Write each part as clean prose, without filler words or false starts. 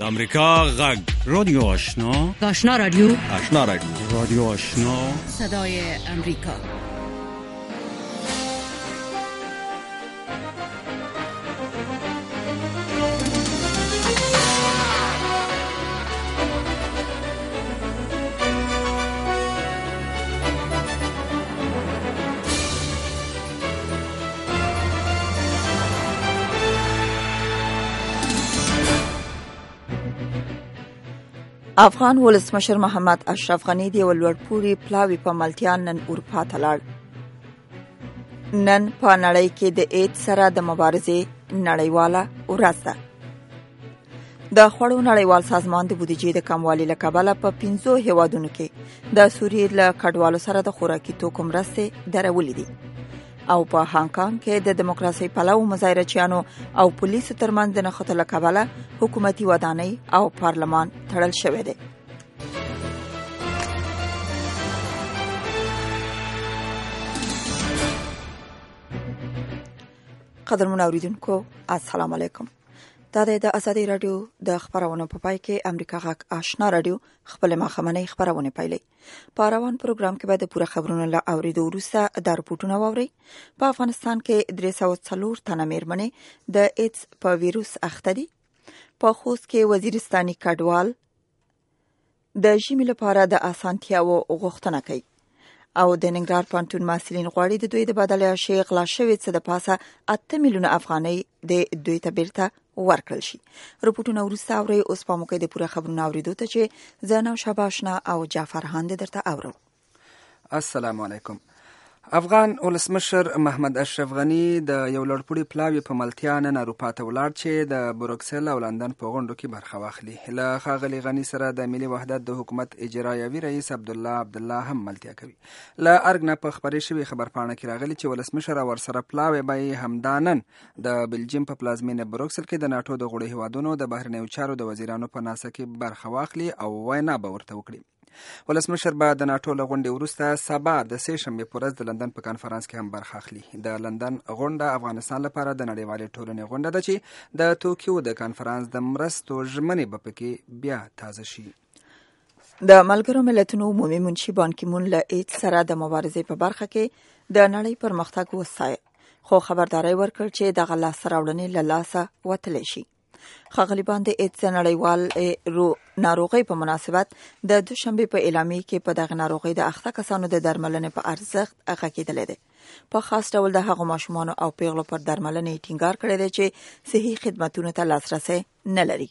د امریکا غږ رادیو آشنا، آشنا رادیو، آشنا رادیو، رادیو آشنا، صدای امریکا. افغان ولسمشر محمد اشرف غنی د ولورپوري پلاوی په ملتیان نن اروپا ته لاړ. نن په نړۍ کې د ایډز سره د مبارزې نړیواله ورځ ده. د خوړو نړیوال سازمان د بودیجې د کموالي له کبله په 5 هیوادونو کې د سوریې له کډوالو سره د خوراکي توکو مرستې درولې دي او په هانګ کانګ کې د دیموکراسي پلوو مظاهرچیانو او پولیسو ترمنځ د نښتو له کبله حکومتي ودانۍ او پارلمان تړل شوی دی. قدرمن اوریدونکو السلام علیکم. دا د ازادي رادیو د خبرونو په پای کې امریکا غږ آشنا رادیو خپل مخمنۍ خبرونه پیلي. په روان پروګرام کې به د پوره خبرونو له اوریدو وروسته د رپورټونو واوري. په افغانستان کې 304 تنه میرمنې د ایډز په ویروس اخته دي. په خوست کې وزیرستاني کډوال د ژمي لپاره د اسانتیاو غوښتنه کوي او د ننګرهار پوهنتون محصلین غواړي د دوی د بدلې شی غلا شوی څه د پاسه 8 میلیونه افغانۍ د دوی ته بیرته ورکړل شي. رپورټونه وروسته اوري. اوس په موقع د پوره خبرونو اوریدو ته چې زناو شباشنا او جعفر هاند درته اورو. السلام علیکم. افغان ولسمشر محمد اشرف غنی د یو لړپوړي پلاوی په ملتیا نن اروپا ته ولاړ چې د بروکسل او لندن په غونډو کې برخه واخلي. له ښاغلي غني سره د ملي وحدت د حکومت اجرایوي رئیس عبدالله هم ملتیا کوي. له ارګ نه په خبرې شوې خبرپاڼه کې راغلي چې ولسمشر او ورسره پلاوی به همدا نن د بلجیم په پلازمینه بروکسل کې د ناټو د غړو هیوادونو د بهرنیو چارو د وزیرانو په ناسه کې برخه واخلي او وینا به ورته وکړي. ولسمشر به د ناټو له غونډې وروسته سبا د سې شنبې په ورځ د لندن په کانفرانس کې هم برخه اخلي. د لندن غونډه افغانستان لپاره د نړیوالې ټولنې غونډه ده چې د توکیو د کانفرانس د مرستو ژمنې به پکې بیا تازه شي. د ملګرو ملتونو عمومي منشي بان کی مون له ایډز سره د مبارزې په برخه کې د نړۍ پرمختګ وستایه، خو خبرداري ورکړ چې دغه لاسته راوړنې له لاسه وتلی شي. ښاغلي بان د ایډز نړیوال ناروغۍ په مناسبت د دوشنبې په اعلامیه کې په دغه ناروغۍ د اخته کسانو د درملنې په ارزښت غږېدلی دی. په خاص ډول د هغو ماشومانو او پیغلو پر درملنې ټینګار کړی دی چې صحي خدمتونو ته لاسرسی نه لري.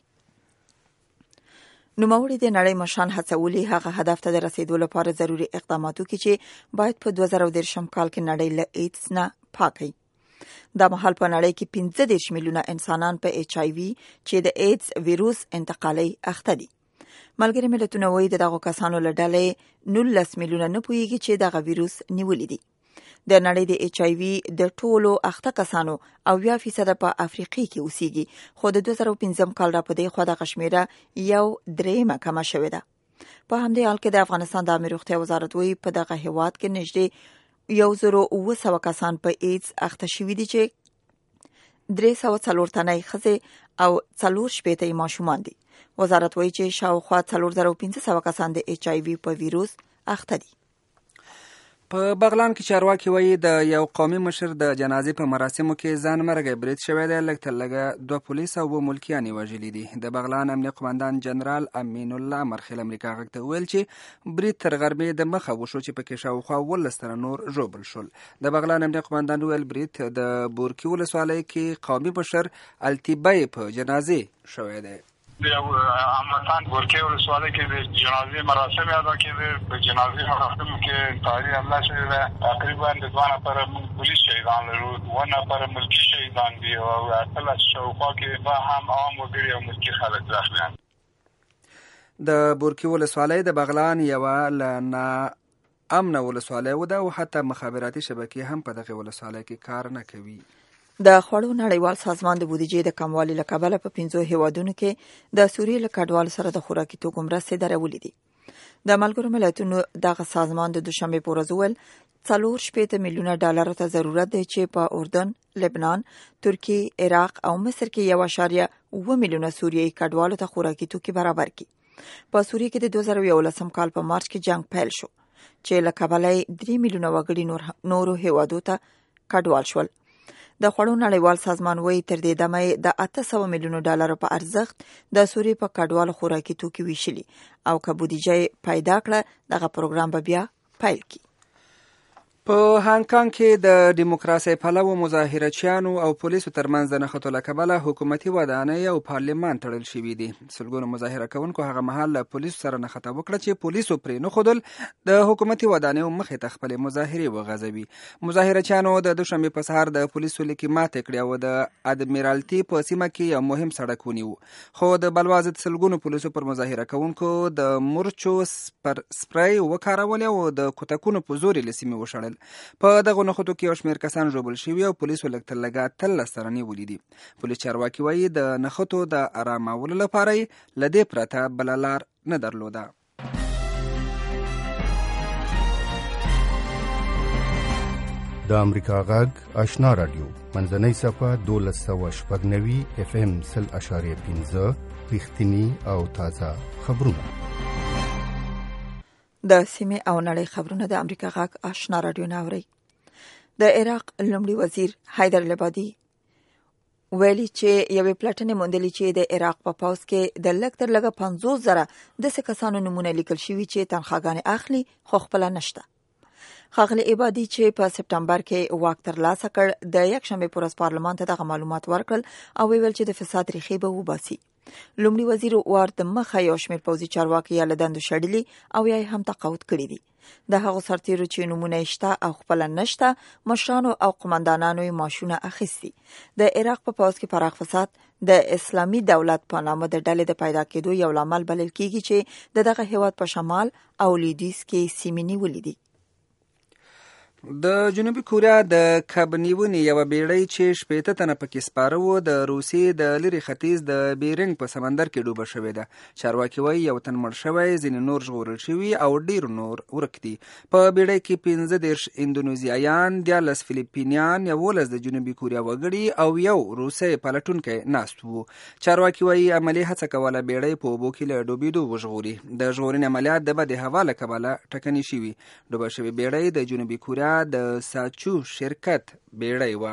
نوموړي د نړۍ مشران هڅولي هغه هدف ته د رسیدو لپاره ضروري اقدامات وکړي چې باید په 2013 کال کې نړۍ له ایډز نه پاکي. دا مهال په نړۍ کې 15 میلیونه انسانان په ایچ آی وی چې د ایډز ویروس انتقالي اخته دي. ملګري ملتونه وایي دغه کسانو له ډلې 19 میلیونه نه پوهیږي چې دغه ویروس نیولې دي. د نړۍ د ایچ آی وی د ټولو اخته کسانو او 20% په افریقا کې اوسېږي، خو د 2015 کال را پدې خو د شمیره 1/3 کمه شوې ده. په همدې حال کې د افغانستان د امیر روغتیا وزارت وایي په دغه هیواد کې نږدې 1900 کسان په ایډز اخته شوي دي چې 304 تنه ښځې او 4 ماشومان دي. وزارت وایي چې شاوخوا 4500 کسان د ایچ آی وی په ویروس اخته دي. په بغلان کې چارواکي وایي د یو قومي مشر د جنازې په مراسمو کې ځان مرګی برید شوی دی. لږ تر لږه 2 پولیس او 2 ملکیان یې وژلي دي. د بغلان امنیه قماندان جنرال امین الله مرخیل امریکا غږ ته وویل چې برید تر غرمې د مخه وشو چې پکې شاوخوا 12 تنه نور ژوبل شول. د بغلان امنیه قماندان وویل برید د بورکي ولسوالۍ کې قومي مشر التیبای په جنازې شوی دی. د هموطن بورکي ولسوالۍ کې د جنازې مراسم ادا کېدې. په جنازې مراسمو کې تاریخ حمله شوې ده. تقریبا 2 نفره پولیس شهیدان لرو، 1 نفر ملکي شهیدان دي او 18 شاوخوا کې به هم عام وګړي او ملکي خلک داخل دي. د بورکي ولسوالۍ د بغلان یوه له ناامنه ولسوالۍ وده او حتی مخابراتي شبکې هم په دغه ولسوالۍ کې کار نه کوي. د خوړو نړیوال سازمان د بودیجې د کموالي له کبله په 5 هیوادونو کې د سوریې له کډوالو سره د خوراکي توکو مرستې درولې دي. د ملګرو ملتونو دغه سازمان د دوشنبې په ورځ وویل 4 میلیونه ډالر ته ضرورت دی چې په اردن، لبنان، ترکیه، عراق او مصر کې 1.1 2 میلیونه سوریایي کډوالو ته خوراکي توکي برابر کړي. په سوریه کې د 2011 کال په مارچ کې جنگ پیل شو چې له کبله 3 میلیونه وګړي نورو هیوادو ته کډوال شول. د خوړو نړیوال سازمان وایي تر دې دمه د 800 میلیونو ډالرو په ارزښت د سوریې په کډوالو خوراکي توکي ویشلي او که بودیجه پیدا کړه دغه پروګرام به بیا پیل کړي. په هانګ کانګ کې د دیموکراسي پلوو مظاهرچیانو او پولیسو ترمنځ د نښتو له کبله حکومتي ودانۍ او پارلمان تړل شوي دي. سلګونو مظاهره کوونکو هغه مهال له پولیسو سره نښته وکړه چې پولیسو پرې نښودل د حکومتي ودانۍ مخې ته خپلې مظاهرې وغځوي. مظاهرچیانو د دوشنبې په سهار د پولیسو لیکې ماتې کړې او د ادمیرالتي په سیمه کې یو مهم سړک ونیو، خو د بلوا ضد سلګونو پولیسو پر مظاهره کوونکو د مورچو سپری وکارول او د کوتکونو په زور یې له سیمې وشړل. په دغه نښتو کې یو شمېر کسان ژوبل شوي او پولیسو لږ تر لږه 13 تنه نیولي دي. پولیس چارواکي وایي د نښتو د آرامولو لپاره یې له دې پرته بله لار نه درلوده. د امریکا غږ آشنا رادیو منځنۍ صفحه 1290 FM 0.5 رښتینی او تازه خبرونه. د سیمې او نړۍ خبرونه د امریکا غږ آشنا رادیو نه اورئ. د عراق لومړي وزیر حیدر العبادي ویلي چې یوې پلټنې موندلې چې د عراق په پوځ کې د لږ تر لږه 50,000 داسې کسانو نومونه لیکل شوي چې تنخواګانې اخلي خو خپله نشته. ښاغلي عبادي چې په سپټمبر کې واک ترلاسه کړ د یکشنبې په ورځ پارلمان ته دغه معلومات ورکړل او ویل چې د فساد ریښې به وباسي. لومړي وزیر وار د مخه یو شمېر پوځي چارواکي یا له دندو شړلي او یا هم تقاعد کړي دي. د هغو سرتیرو چې نومونه یې شته او خپله نشته، مشرانو او قمندانانو یې معاشونه اخیستي. د عراق په پوځ کې پراخ فساد د اسلامي دولت په نامه د ډلې د پیدا کېدو یو لامل بلل کېږي چې د دغه هیواد په شمال او لویدیځ کې سیمې نیولې دي. د جنوبي کوریا د کب نیونې یوه بیړۍ چې 80 تنه پکې سپاره وو د روسیې د لرې ختیځ د بیرنګ په سمندر کې ډوبه شوې ده. چارواکي وایي یو تن مړ شوی، ځینې نور ژغورل شوي او ډیر نور ورک دي. په بیړۍ کې 15 اندونیزیایان، 14 فلیپینیان، 11 د جنوبي کوریا وګړي او یو روسي پلټونکی ناست وو. چارواکي وایي عملي هڅه کوله بیړۍ په اوبو کې له ډوبېدو وژغوري. د ژغورنې عملیات د بدې هوا له کبله ټکنۍ شوي. ډوبه شوې بیړۍ د جنوبي کوریا د ساچو شرکت بیړۍ وه.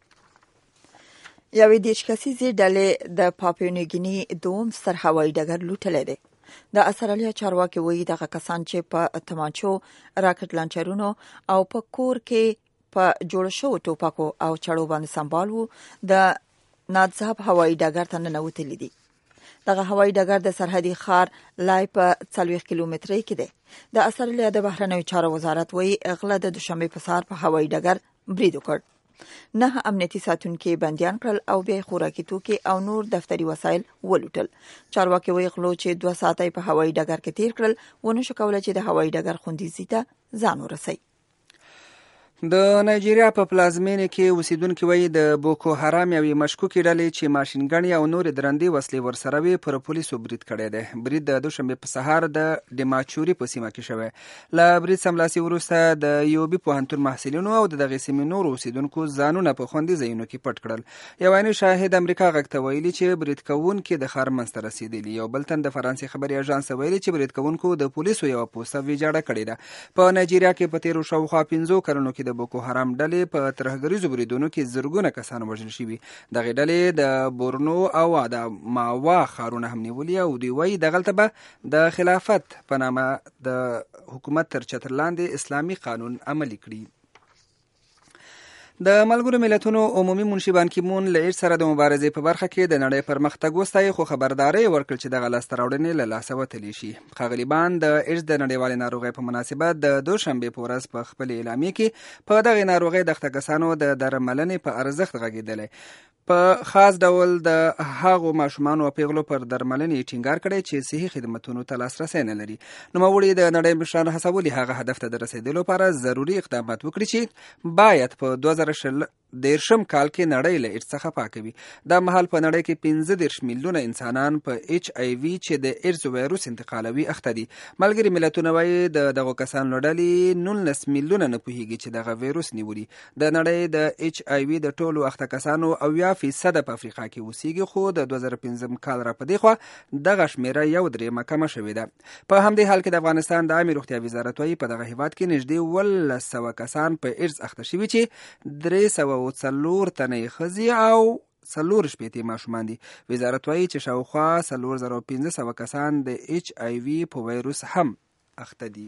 یوې 10 کسیزې ډلې د پاپیونیګیني دوم ستر هوایي ډګر لوټلی دی. د استرالیا چارواکي وایي دغه کسان چې په تمانچو، راکټ لانچرونو او په کور کې په جوړ شوو ټوپکو او چړو باندې سمبال وو د نادزاب هوایي ډګر ته ننوتلي دي. دغه هوایي ډګر د سرحدي ښار لای په 40 کیلومترۍ کې دی. د استرالیا د بهرنیو چارو وزارت وایي غله د دوشنبې په سهار په هوایي ډګر برید وکړ. 9 امنیتي ساتونکي بندیان کړل او بیا خوراکي توکي او نور دفتري وسایل ولوټل. چارواکي وایي غلو چې 2 ساعته په هوایي ډګر کې تیر کړل ونه شو کولای چې د هوایي ډګر خوندیزي ته ځان ورسوي. د نایجیریا په پلازمینه کې اوسیدونکي وایي د بوکو حرام یوې مشکوکې ډلې چې ماشینګڼې او نورې درندې وسلې ورسره وي پر پولیسو برید کړی دی. برید د دوشنبې په سهار د ډیماچوري په سیمه کې شوی. له برید سملاسي وروسته د یوبي پوهنتون محصلینو او د دغې سیمې نورو اوسیدونکو ځانونه په خوندي ځایونو کې پټ کړل. یو عیني شاهد امریکا غږ ته ویلي چې برید کوونکي د ښار منځ ته رسېدلي. یو بل تن د فرانسې خبري اژانس ویلي چې برید کوونکو د پولیسو یوه پوسته ویجاړه کړې ده. په نایجیریا کې په تیرو شاوخوا 15 کلونو کې د بوکو حرام ډلې په ترهګریزو بریدونو کې زرګونه کسان وژل شوي. دغې ډلې د بورنو او د ماوا ښارونه هم نیولي او دوی وایي دغلته به د خلافت په نامه د حکومت تر چتر لاندې اسلامي قانون عملي کړي. د ملګرو ملتونو عمومي منشي بان کی مون له ایډز سره د مبارزې په برخه کې د نړۍ پرمختګ وستایي، خو خبرداری ورکړ چې دغه لاسته راوړنې له لاسه وتلی شي. ښاغلي بان د ایډز د نړیوالې ناروغۍ په مناسبت د دوشنبې په ورځ په خپل اعلامیه کې په دغه ناروغۍ د اخته کسانو د درملنې په ارزښت غږېدلی. په خاص ډول د هغو ماشومانو او پیغلو پر درملنې ټینګار کړی چې صحي خدمتونو ته لاسرسی نه لري. نوموړي د نړۍ مشران هڅولي هغه هدف ته د رسېدلو لپاره ضروري اقدامات وکړي چې باید په 2013 کال کې نړۍ له ایډز څخه پاکوي. دا مهال په نړۍ کې 15 میلیونه انسانان په HIV چې د ایډز وایروس انتقالوي اخته دي. ملګري ملتونه وایي دغه کسانو ډلې 19 میلیونه نه پوهیږي چې دغه وایروس نیولي. د نړۍ د HIV د ټولو اخته کسانو 80% په افریقا کې اوسېږي، خو د 2015 کال را پدې خوا دغه شمیره 1.3 کمه شوې ده. په همدې حال کې د افغانستان د عامه روغتیا وزارت وایي په دغه هیواد کې نږدې 1,100 کسان په ایډز اخته شوي چې 304 تنه ښځې او 4 ماشومان دي. وزارت وایي چې شاوخوا 4500 کسان د HIV په وایروس هم اخته دي.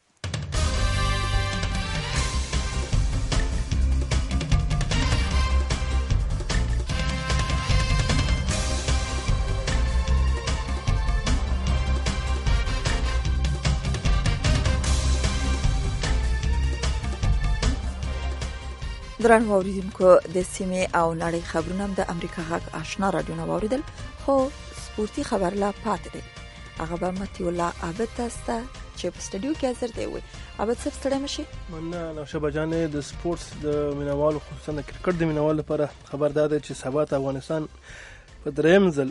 درنو اوریدونکو، د سیمې او نړۍ خبرونه د امریکا غږ آشنا رادیو نه واوریدل، خو سپورتي خبر لا پاتې دی. هغه به متي الله عابد تاسو ته چې په سټډیو کې حاضر دی. وي عابد صاحب ستړی مشي. مننه نوشابه جانې. د سپورتس د مینوالو خصوصا د کرکټ د مینوالو لپاره خبر ده چې سبا ته افغانستان په دریم ځل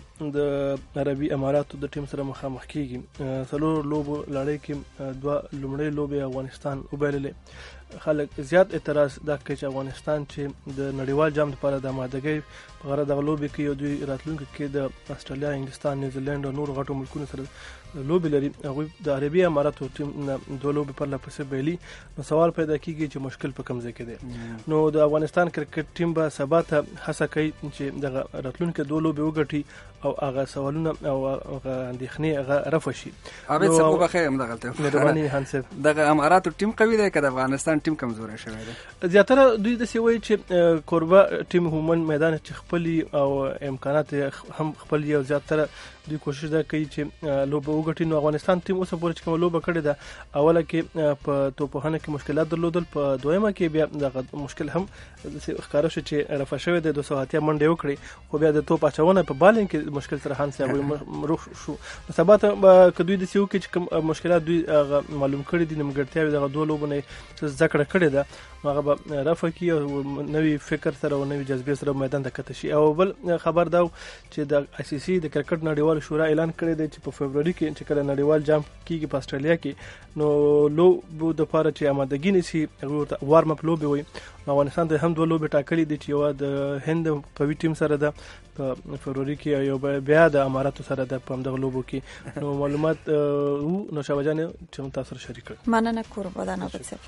د عربي اماراتو د ټیم سره مخامخ کیږي. څلور لوبو لړۍ کې 2 لومړۍ لوبې افغانستان وبایللې. خلک زیات اعتراض دا کوي چې افغانستان چې د نړیوال جام لپاره د آمادګۍ په غرض دغه لوبې کې یو دوی راتلونکي کې د استرالیا، انګلستان، نیوزیلند او نور غټو ملکونو سره لوبې لري. هغوی د عربي اماراتو ټیم 2 لوبې پرله پسې بایلي. نو سوال پیدا کیږي چې مشکل په کوم ځای کې دی. نو د افغانستان کرکټ ټیم به سبا ته هڅه کوي چې دغه راتلونکي 2 لوبې وګټي او هغه سوالونه او هغه اندېښنې هغه رفع شي. عابد صاحب بخیر هم دغلته مهرباني حنصب. دغه اماراتو ټیم قوي دی که د افغانستان ټیم کمزوري شوی دی؟ زیاتره دوی د سی وایي چې کوربه ټیم همون میدان چې خپل او امکانات هم خپل یو زیاتره دوی کوشش دا کوي چې لوبه وګټي. نو افغانستان ټیم اوس پورې چې کوم لوبه کړې ده، اوله کې په توپخانه کې مشکلات درلودل، په دویمه کې بیا دغه مشکل هم ښکاره شو چې رفع شوی دی. 280 منډې وکړي، خو بیا د توپ اچونه په بالینګ کې مشکل سره هانس هغه روح شو. سبا ته که دوی د سیو کې چې کوم مشکلات دوی معلوم کړي دي، نیمګړتیاوې دغه 2 لوبو نه ذکر کړي ده، هغه به رفع کی او نوی فکر سره او نوی جذبه سره میدان ته کته شي. او بل خبر دا چې د ICC د کرکټ نړیوال شورا اعلان کړی دی چې په فبرवरी کې چې کله نړیوال جام کیږي په استرالیا کې، نو لوبو د لپاره چې آمادګي نیسي هغه وارم اپ لوبي وي. افغانستان د هم 2 لوبې ټاکلې دي چې یو د هند په ټیم سره ده په فبرवरी کې، یو بیا د اماراتو سره ده په دغه لوبو کې. نو معلومات نو شاوجانه چې تاسو سره شریک کړم. مننه قربان عابد صاحب.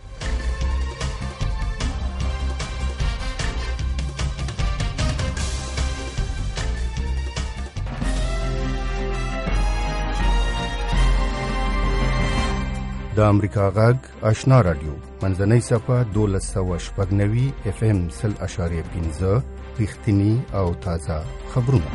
د امریکا غږ آشنا رادیو منځنۍ صفحه 1290 FM 0.5 رښتینی او تازه خبرونه.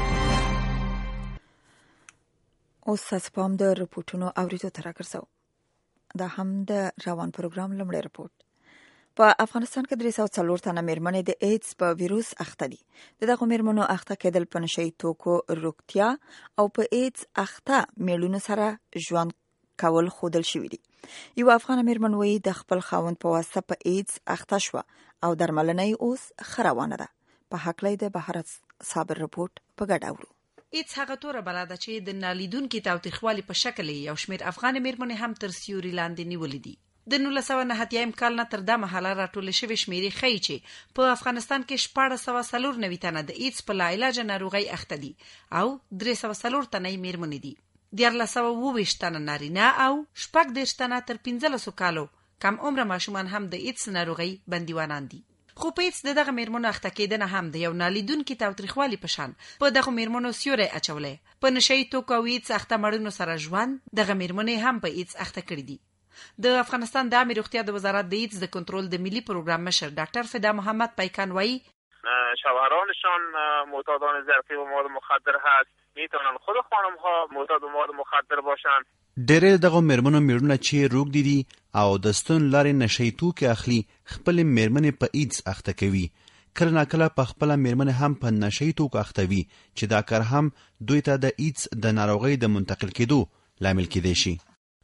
اوس تاسو پام د رپورټونو اوریدو ته راګرځو. دا هم د روان پروګرام لومړی رپورټ. په افغانستان کې 304 تنه میرمنې د ایډز په ویروس اخته دي. دغه میرمنو اخته کېدل په نشئی توکو روغتیا او په ایډز اخته میړونو سره ژوند کول خودل شوی دي. یو افغان میرمن وایي د خپل خاوند په واسطه په ایډز اخته شو او درملنه اوس خروانه ده. په حقلې د بهارت صابر رپورټ په ګډه اورو. ایډز هغه توره بلاده چې د نالیدونکو تاوتریخوالي په شکل یو شمېر افغان میرمنې هم تر سیوري لاندې نیولې دي. د 1990 کال نه تر دا مهاله راټول شوی شمیرې ښیي چې په افغانستان کې 1494 تنه د ایډز په لاعلاج ناروغي اخته دي او 304 تنه میرمنې دي. 1920 تنه نارینه او 14 تنه تر 15 کالو کم عمر ماشومان هم د ایډز ناروغي بندیوانان دي. خو په ایډز دغه میرمنو اخته کېدنه هم د یو نالیدونکو تاوتریخوالي په شان په دغه میرمنو سیوري اچولې. په نشئی توکو او ایډز اخته مړونو سره ژوند دغه میرمنې هم په ایډز اخته کړې دي. د افغانستان د عامه روغتیا د وزارت د ایډز د کنټرول د ملي پروګرام مشر ډاکټر فدا محمد پیکان وایي شوهرانشان معتادان ظرفی و مواد مخدر هست، میتونن خود خانم ها معتاد و مواد مخدر باشن. ډېر دغه میرمنو میړونه چې روغ دي او د ستون لارې نشئی توکي اخلي خپل میرمنې په ایډز اخته کوي. کله ناکله په خپل میرمنې هم په نشئی توکو اخته وي چې دا کار هم دوی ته د ایډز د ناروغۍ د منتقل کېدو لامل کېدای شي.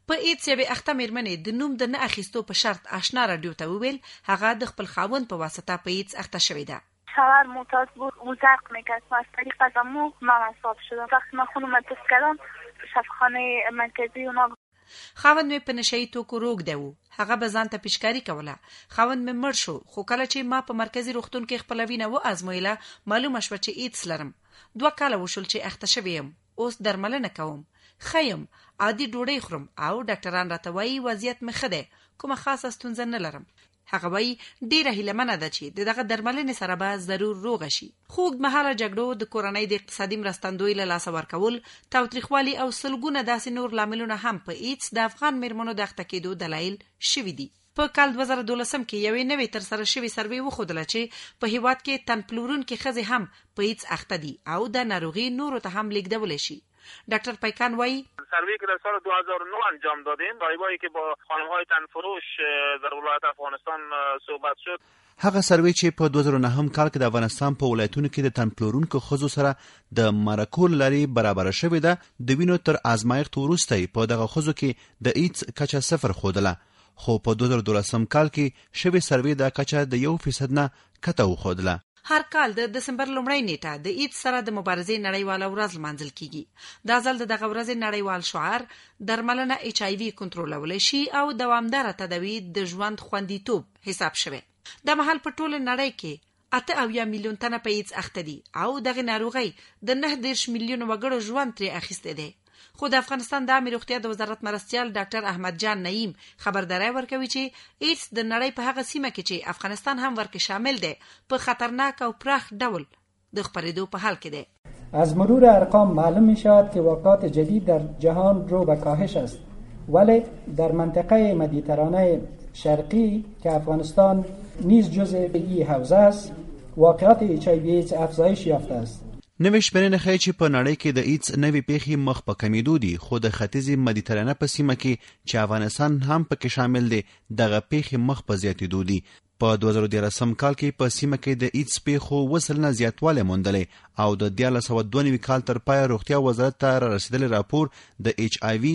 په ایدز یوې اخته میرمنې د نوم د نه اخیستو په شرط آشنا رادیو ته وویل هغه د خپل خاوند په واسطه په ایدز اخته شوې ده. شوهر معتاد بود، او زرق میکرد و از طریق قدمو من اصاب شدم. وقتی من خونم رو تست کردم شفاخانه مرکزی اونا خاوند مې په نشهیي توکو روږدی و. هغه به ځان ته پیشکاري کوله. خاوند مې مړ شو، خو کله چې ما په مرکزي روغتون کې خپله وینه وازمویله معلومه شوه چې ایدز لرم. 2 کاله وشول چې اخته شوې یم. اوس درملنه کوم، ښه یم، عادي ډوډۍ خورم او ډاکټران راته وایي وضعیت مې ښه دی، کومه خاصه ستونزه نه لرم. هغه وایي ډیره هیلهمنه ده چې دغه درملنې سره به ضرور روغه شي. خو اوږدمهاله جګړو د کورنۍ د اقتصادي مرستندوی له لاسه ورکول، تاوتریخوالي او سلګونه داسې نور لاملونه هم په ایدز د افغان میرمنو د اخته کېدو دلایل شوي دي. په کال 2012 کې یوې نوې ترسره شوې سروې وښودله چې په هیواد کې تن پلورونکې ښځې هم په ایدز اخته دي او د ناروغي نورو ته هم لیږدولی شي. ډاکټر پیکان وایي سروی که در سال 2009 انجام دادیم، رایبایی که با خانم‌های تنفروش در ولایت افغانستان صحبت شد، هغه سروی چې په 2009 کال کې د افغانستان په ولایتونو کې د تن پلورونکو ښځو سره د مرکو له لارې برابره شوې ده، د وینو تر ازمایښت وروسته په دغه ښځو کې د ایدز کچه 0 ښودله، خو په 2012 کال کې شوې سروی دا کچه د 1% نه کته وښودله. هر کال د دسمبر لومړۍ نیټه د ایدز سره د مبارزې نړیواله ورځ لمانځل کیږي. دا ځل د دغه ورځې نړیوال شعار درملنه HIV کنټرولولی شي او دوامداره تداوی د ژوند خوندیتوب حساب شوی. د مهال په ټوله نړۍ کې 8 میلیون تنه په ایدز اخته دي او دغه ناروغي د 9 میلیون وګړو ژوند ترې اخیستی دی. خو د افغانستان د عامه روغتیا د وزارت مرستیال ډاکټر احمد جان نعیم خبرداری ورکوي چې ایدز د نړۍ په هغه سیمه کې چې افغانستان هم ورکه شامل دی په خطرناک او پراخ ډول د خپرېدو په حال کې دی. از مرور ارقام معلوم می شود که واقعات جدید در جهان رو به کاهش است، ولی در منطقه مدیترانه شرقی که افغانستان نیز جزء این حوزه است واقعات HIV ایدز افزایش یافته است. نوې شمېرنې ښیي چې په نړۍ کې د ایدز نوې پیښې مخ په کمیدو دي، خو د ختیځې مدیترانه په سیمه کې چې افغانستان هم پکې شامل دی دغه پیښې مخ په زیاتېدو دي. په 2013 کال کې په سیمه کې د ایدز پیښو وسلنه زیاتوالی موندلی او د 1992 کال تر پایه روغتیا وزارت ته را رسېدلی راپور د HIV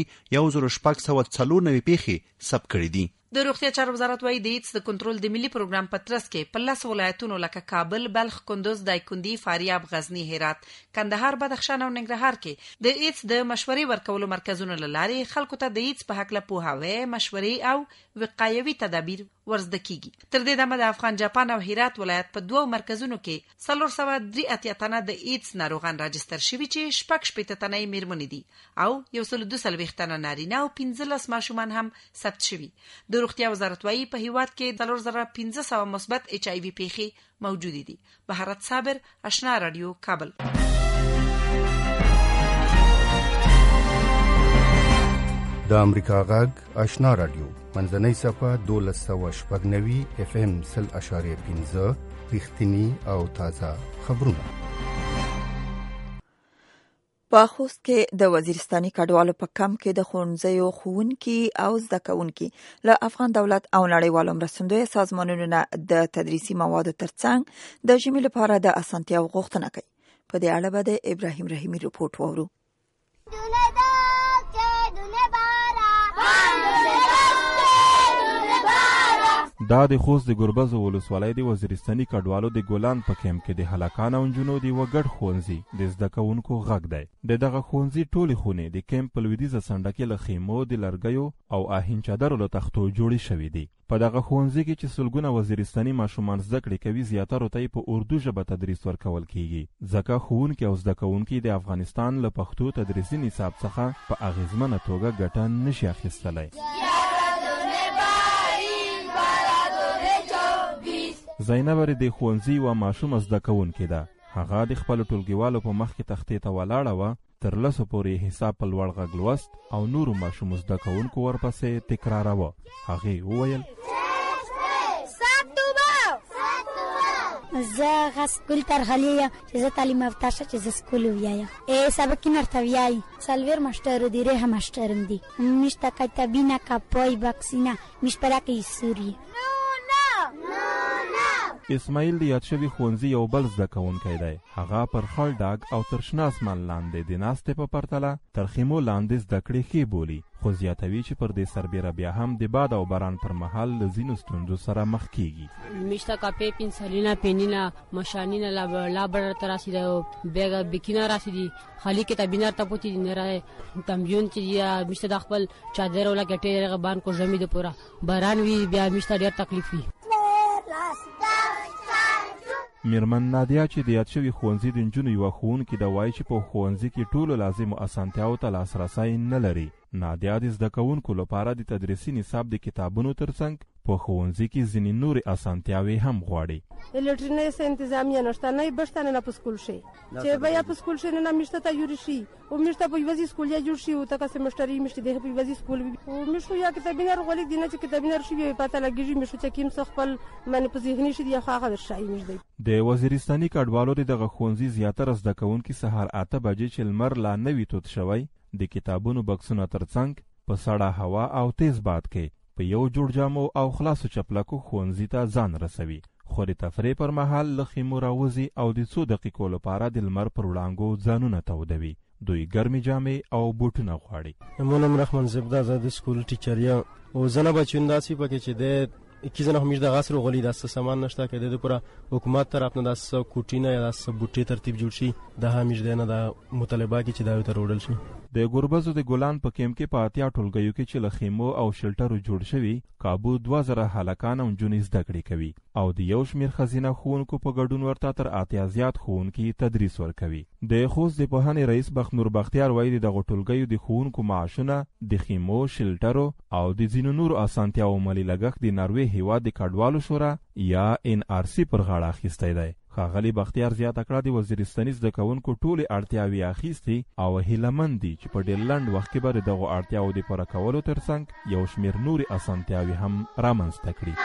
1604 پیښې ثبت کړي دي. د روغتیا چارو وزارت وايي د ایدز د کنټرول د ملي پروګرام په ترڅ کې په 10 ولایتونو لکه کابل، بلخ، کندوز، دایکنډي، فاریاب، غزنی، هرات، کندهار، بدخشان او ننګرهار کې د ایدز د مشورې ورکولو مرکزونو له لارې خلکو ته د ایدز په هکله پوهاوی، مشورې او وقایوي تدابیر ورزده کیږي. تر دې دمه د افغان جاپان او هرات ولایت په 2 مرکزونو کې 483 تنه د ایدز ناروغان راجستر شوي چې 6 تنه میرمنې دي او 142 تنه نارینه او 15 ماشومان هم ثبت شوي. د روغتیا وزارت وايي په هیواد کې 4500 مثبت HIV پیښې موجود دي. بهارت صابر، آشنا رادیو، کابل. د امریکا غږ آشنا رادیو منځنۍ صفه 1290 FM 0.5 رښتینی او تازه خبرونه. په خوست کې د وزیرستاني کډوالو په کمپ کې د ښوونځیو ښوونکي او زده کوونکي له افغان دولت او نړیوالو مرستندویه سازمانونو نه د تدریسي موادو ترڅنګ د ژمي لپاره د اسانتیاو غوښتنه کوي. په دې اړه به د ابراهیم رحیمي رپورټ واورو. دا د خوست د ګربز ولسوالۍ د وزیرستاني کډوالو د ګولان په کمپ کې د هلکانو او نجونو د وګړ ښوونځي د زده کوونکو غږ دی. د دغه ښوونځي ټولې خونې د کمپ په لویدیځه څنډه کې له خیمو، د لرګیو او آهین چادرو له تختو جوړې شوي دي. په دغه ښوونځي کې چې سلګونه وزیرستاني ماشومان زده کړې کوي، زیاترو ته په اردو ژبه تدریس ورکول کیږي، ځکه ښوونکي او زده کوونکي د افغانستان له پښتو تدریسي نصاب څخه په اغیزمنه توګه ګټه نشي اخیستلی. زینب د ښوونځي یوه ماشومه زده کوونکې ده. هغه د خپلو ټولګیوالو په مخ کې تختې ته ولاړه وه، تر 10 پورې حساب په لوړ غږ لوست او نورو ماشومو زده کوونکو ورپسې تکراروه. هغې وویل زه هغه سکول ترغلې یم چې زه تعلیم یافته شه چې زه سکول ویایم. سبق کې نرته ویایي 4 ماشټرو دي، ریحه ماشټرم دي، میشته کتابینه کپای بکسینه میش پرکه سوریه. اسماعیل د یاد شوي ښوونځي یو بل زده کوونکی دی. هغه پر خړ ډاګ او تر شنه اسمان لاندې د ناستې په پرتله تر خیمو لاندې زده کړې ښې بولي، خو زیاتوي چې پر دې سربیره بیا هم د باد او باران پر مهال له ځینو ستونزو سره مخ کیږي. میشته کاپی پنسلینا پنینا ماشانینا لابر تراسیده بیگ بکینا راسیدي خالی کتابینا ته پوتی نه راي تمجون چې میشته د خپل چادر ولا ګټه غبان کو جمی د پورا باران وی بیا میشته ډیر تکلیف وی. میرمن نادیا چې د یاد شوي ښوونځي د نجونو یوه ښوونکې ده وایي چې په ښوونځي کې ټولو لازمو اسانتیاو ته لاسرسی نه لري. نادیا د زده کوونکو لپاره د تدریسي نصاب د کتابونو ترڅنګ په ښوونځي کې ځینې نورې اسانتیاوې هم غواړي. الکترونیک انتظامیه نشته نه بشتنه نه په سکول شي چې بیا په سکول شي نه مشته ته یوري شي او مشته په یوازې سکول یا جوړ شي او تاسو سمستري مشته د په یوازې سکول او مشو یا کتابینه غولې دینه چې کتابینه شي پته لګیږي مشو چې کیم څه خپل من په ذهني شي دی خو هغه شي مشته. د وزیرستاني کډوالو دغه ښوونځي زیاتره زده کوونکي سهار 8 بجې چې لمر لا نوي توت شوی د کتابونو بکسونه ترڅنګ په سړه هوا او تیز باد کې په یو جوړ جامو او خلاصو چپلکو ښوونځي ته ځان رسوي، خو د تفریح پر مهال له خیمو راوځي او د څو دقیقو لپاره د لمر پر وړانګو ځانونه تودوي. دوی ګرمې جامې او بوټونه غواړي. مونم رحمان زبده زاد سکول ټیچر یم او زنه بچون داسې پکې چې د کی زنه همیش د غسر غولي د سامان نشته کې د پورا حکومت طرف نه د کوټینه یا د بوټي ترتیب جوړ شي د همیش د نه د مطالبه کې چې دا تر وړل شي. د ګوربزو د ګلان په کیمپ کې په اتیا ټولګیو کې چې له خیمو او شلټرو جوړ شوي کابو 2000 هلکان او نجونې زده کړې کوي او د یو شمېر ښځینه ښوونکو په ګډون ورته تر اتیا زیات ښوونکي تدریس ورکوي. د خوست د پوهنې رئیس بختنور بختیار وایي دغه ټولګیو د ښوونکو معاشونه د خیمو شلټرو او د ځینو نورو اسانتیاو مالي لګښت د ناروې هیواد د کډوالو شورا یا NRC پر غاړه اخیستی دی. ښاغلي بختیار زیاته کړه د وزیرستاني زده کوونکو ټولې اړتیاوې اخیستي او هیلهمند دي چې په ډېر لنډ وخت کې به د دغو اړتیاوو د پوره کولو ترڅنګ یو شمېر نورې اسانتیاوې هم رامنځته کړي.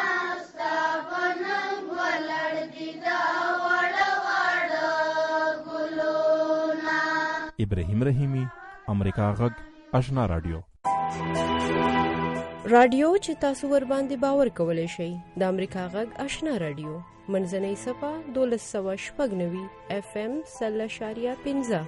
ابراهیم رحیمی، امریکا غږ، آشنا رادیو. رادیو چې تاسو ور باندې باور کولای شئ د امریکا غږ آشنا رادیو منځنۍ صفه 1290 FM 0.15.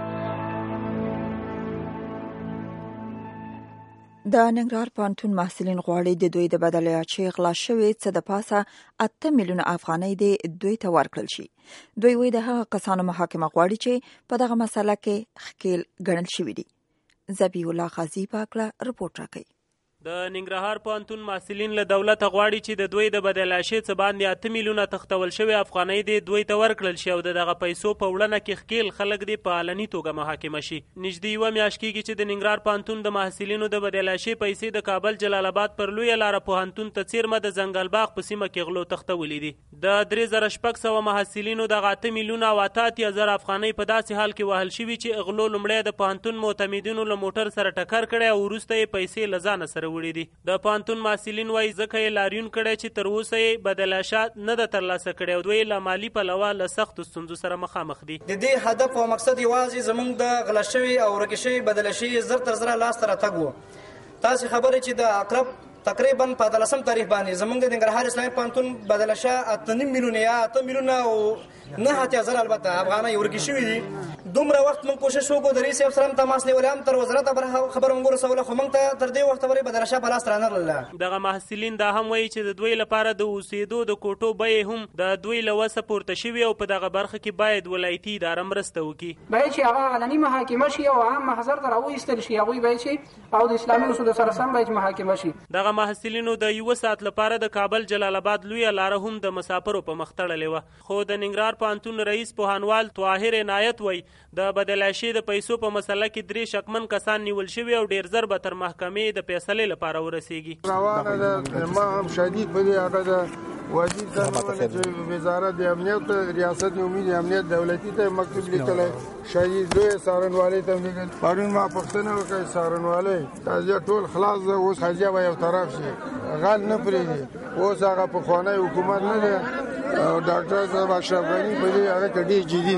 د ننګرهار پوهنتون محصلین غواړي د دوی د بدلیاچې غلا شوې څه د پاسه 8 میلیونه افغانۍ د دوی ته ورکړل شي. دوی وایي د هغه کسانو محاکمه غواړي چې په دغه مسله کې ښکیل ګڼل شوي دي. زبی الله غازی پاکله رپورټ راکوي. د ننګرهار پوهنتون محصلین له دولته غواړي چې د دوی د بدلاشې څه باندې 8 میلیونه تختول شوی افغانۍ د دوی ته ورکړل شي او دغه پیسو په وړاندې کې ښکیل خلک د په علني توګه محاکمه شي. نږدې یوه میاشت کېږي چې د ننګرهار پوهنتون د محصلینو د بدلاشې پیسې د کابل جلال آباد پر لویه لاره پوهنتون ته څیرمه د ځنګل باغ په سیمه کې غلو تختولې دي. د 3600 محصلینو د 8 میلیونه او 8000 افغانۍ په داسې حال کې وهل شوي چې غلو لومړی د پوهنتون معتمدینو له موټر سره ټکر کړی او وروسته یې پیسې له ځانه سره وړي دي. د پوهنتون محصلین وایي ځکه یې لاریون کړی چې تر اوسه یې بدلاشات نه ده ترلاسه کړی او دوی له مالي پلوه له سختو ستونزو سره مخامخ دي. د دې هدف او مقصد یوازې زموږ د غلا شوي او ورکې شوي بدلاشي زر تر زره لاسته راتګ و. تاسې خبرې چې د اقرب تقریبا په 18 تاریخ باندې زموږ د ننګرهار اسلامي پوهنتون بدلشه 8 میلیونه یا 8 میلیونه او 9000 البته افغانۍ ورکې شوي دي. دومره وخت موږ کوشش وکړو د رئیس صاحب سره هم تماس نیولی هم تر وزارت خبره موږ ورسوله خو موږ ته تر دې وخته پورې بدلشه په لاس رانغلله. دغه محصلین دا هم وایي چې د دوی لپاره د اوسېدو د کوټو بیې هم د دوی له وسه پورته شوي او په دغه برخه کې باید ولایتي اداره مرسته وکړي. باید چې هغه علني محاکمه شي او عام محضر ته راوایستل شي. هغوی باید چې او د اسلامي اصولو سره سم باید محاکمه شي. دغه محصلینو د یوه ساعت لپاره د کابل جلال آباد لویه لاره هم د مسافرو په مخ تړلې وه. خو د ننګرهار پوهنتون رئیس پوهنوال طاهر عنایت وایي د بدلاشي د پیسو په مسله کې 3 شکمن کسان نیول شوي او ډیر زر به تر محکمې د فیصلې لپاره ورسیږي. روانه ده امام شدید په دې هغه ده وزیر ته وزارت د امنیت ریاست امید امنیت دولتي ته مکتوب لیکلی شهید لوی سارنوالۍ ته لیکل. پرون ما پوښتنه وکړه سارنوالۍ قضیه ټول خلاص ده اوس قضیه به یو طرف شي غل نه پرېږدي. اوس هغه پخوانی حکومت نه ده او ډاکټر صاحب اشرف غني په دې هغه کې ډېر جدي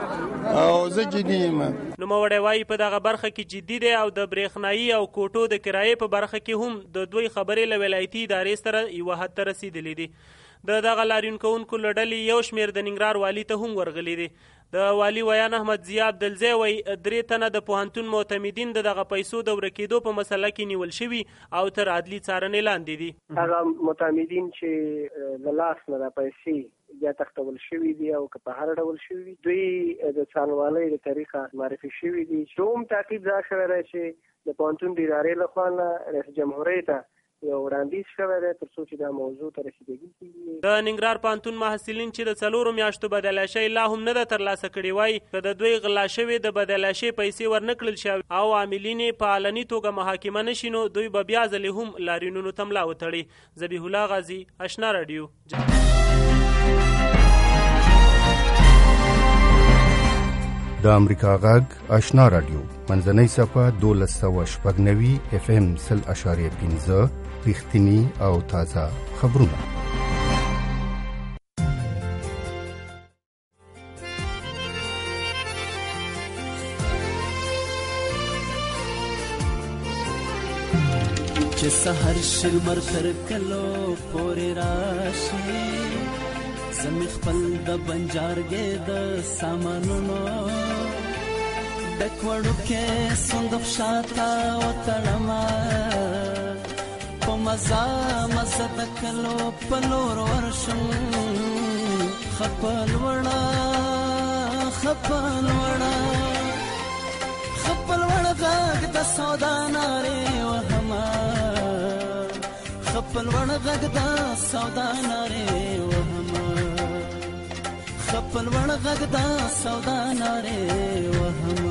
ده او زه جدي یم. نوموړی وایي په دغه برخه کې جدي دی او د برېښنایي او کوټو د کرایې په برخه کې هم د دوی خبرې له ولایتي ادارې سره یوه حد ته رسېدلې دي. د دغه لاریون کوونکو له ډلې یو شمېر د ننګرهار والي ته هم ورغلي دي. د والي ویان احمد ضیا عبدالزی وایي 3 تنه د پوهنتون معتمدین د دغه پیسو د ورکېدو په مسله کې نیول شوي او تر عدلي څارنې لاندې دي. هغه معتمدین چې له لاس نه د پیسې یا تختول شوي دي او که په هر ډول شوي دوی د څارنوالۍ د طریقه معرفي شوي دي. دوم تعقیب دا شوی دی چې د پوهنتون د ادارې لخوا نه رئیس جمهوریت ته یو وړاندیز شوی دی تر څو چې دا موضوع ته رسیدګي کیږي. د ننګرهار پوهنتون محصلین چې د 4 میاشتو بدلاشي لا هم نه ده ترلاسه کړې وایي که د دوی غلا شوې د بدلاشي پیسې ورنکړل شي او عاملین یې په علني توګه محاکمه نه شي نو دوی به بیا ځلې هم لاریونونو ته ملا وتړي. ذبیح الله غازي، اشنا راډیو. د امریکا غږ آشنا راډیو منځنۍ صفحه 1290 FM 0.5 رښتینی او تازه خبرونه. چې سحر شلمر تر کلو پورې راشي زمې خپل د بنجارګې د سامانونو ډکوړو کې صندوق شاته وتړما په مزه مزه د کلو په لور ورشم خپل وړه غږ د سودا نارې وهما خپل وړه غږ د سودا نارې وهما خپل وړه غږ د سودا نارې وهما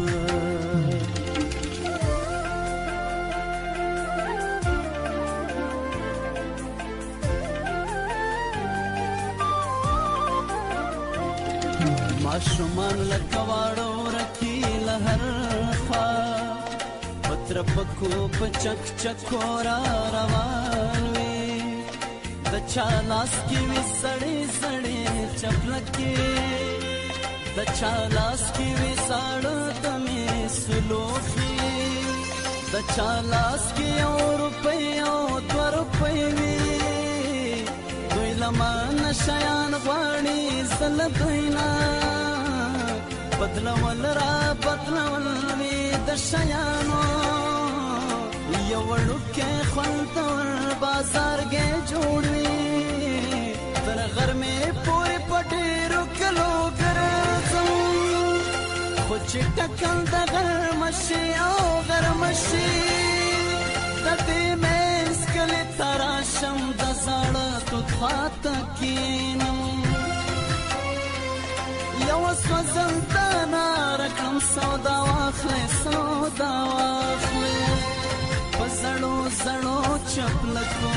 ماشومان لکواړو رکی لهر خوا پتر پکو پچک چکورا روان وی د چا لاس کی وی سړی سړی چپلکی د چا لاس کی وی ساړه تمې سلوخي د چا لاس کی او روپیو 2 روپۍ وی دوی لمن شیان غواړي زل دوینا بدلول وی د شیانو یو وړوکې خلطور بازار کې جوړوي تر غرمې پورې پټېرو کلو ګرځم خو چې ټکل د غرمشي او غرمشي د دې مېز کلي تراشم د زاړه توت خواته کینم یو سوځنده نارکم سودا واخلې پزړو زړو چپلکو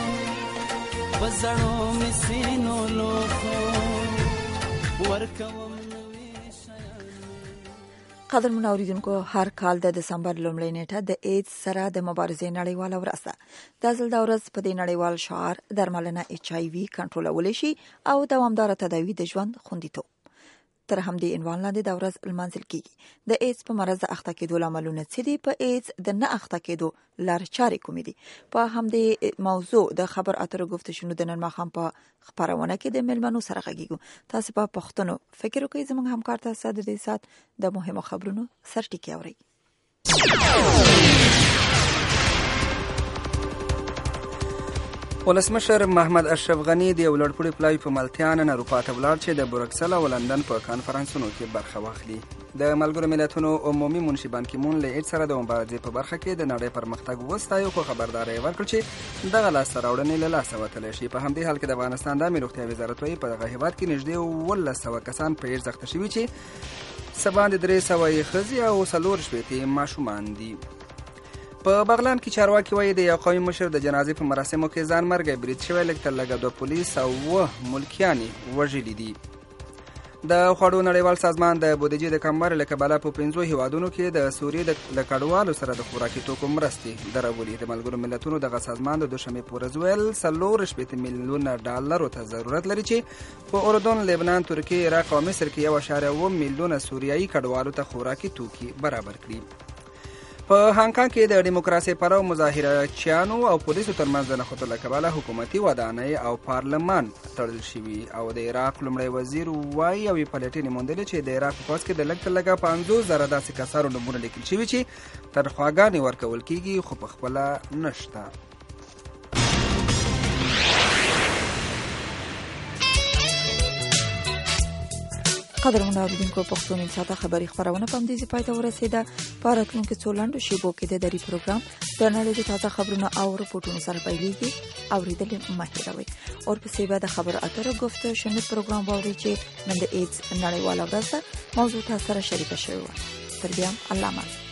پزړو مسینو لوخو ورکوم قدرمن اوریدونکو هر کال د دسمبر لومړۍ نیټه د ایډز سره د مبارزې نړیواله ورځ ده. د ځل د ورځ په دې نړیوال شعار درملنه HIV کنټرولولی شي او دوامداره تداوی د ژوند خوندیتوب. تر همدې عنوان لاندې د ورځ لمانځل کیږي. د ایډز په مرض اخته کېدو لاملونه څه دي؟ په ایډز د نه اخته کېدو لارې چارې کومې دي؟ په همدې موضوع د خبر اترو گفتشونو د نن ماښام په خپرونه کې د مېلمنو سره غږیږو. تاسو په پښتنو فکر وکړئ. زموږ همکار تاسو د دې سات د مهمو خبرونو سرټکی اورئ. ولسمشر محمد اشرف غنی د یو لړپوړي پلاوي په ملتیا نن اروپا ته ولاړ چې د بروکسل او لندن په کانفرنسونو کې برخه واخلي. د ملګرو ملتونو عمومي منشي بان کی مون له ایډ سره د مبارزې په برخه کې د نړۍ پرمختګ وستایو خو خبرداري ورکړ چې دغه لاسته راوړنې له لاسه وتلی شي. په همدې حال کې د افغانستان د عامه روغتیا وزارت وايي په دغه هیواد کې نږدې 1,100 کسان په ایډز اخته شوي چې څه باندې 300 ښځې او 4 ماشومان دي. په بغلان کې چارواکي وایي د یو قومي مشر د جنازې په مراسمو کې ځان مرګ برید شوی، لږ تر لږه 2 پولیس او 9 ملکیان وژلي دي. د خوړو نړیوال سازمان د بودیجې د کموالي له کبله په 5 هیوادونو کې د سوریې د کډوالو سره د خوراکي توکو مرستې درولي. د ملګرو ملتونو دغه سازمان د دوشنبې په ورځ ویل 4 میلیونه ډالرو ته ضرورت لري چې په اردن، لبنان، ترکیه، عراق او مصر کې 1.1 میلیونه سوریایي کډوالو ته خوراکي توکي برابر کړي. په هانګ کانګ کې د دیموکراسي پلو مظاهرچیانو او پولیسو ترمنځ د نښتو له کبله حکومتي ودانۍ او پارلمان تړل شوي او د عراق لومړی وزیر وایي او یې پلټنې موندلې چې د عراق په پوځ کې د لږ تر لږه 50,000 داسې کسانو نومونه لیکل شوي چې تنخواګانې ورکول کېږي خو پخپله نشته. قدرمن اوریدونکو پښتو نیم ساعته خبری خبرونه په همدې پای ته ورسېده. په راتلونکو څو لنډو شیبو کې د دری پروګرام د نړۍ د تازه خبرونو او رپورټونو سره پیلېږي. اوریدل مه هېروئ. ورپسې به د خبرو اترو گفته شنود پروګرام واورئ چې نن د ایډز نړیواله ورځ ده. موضوع تاسو سره شریکه شوې وه. تر بیا الله مل.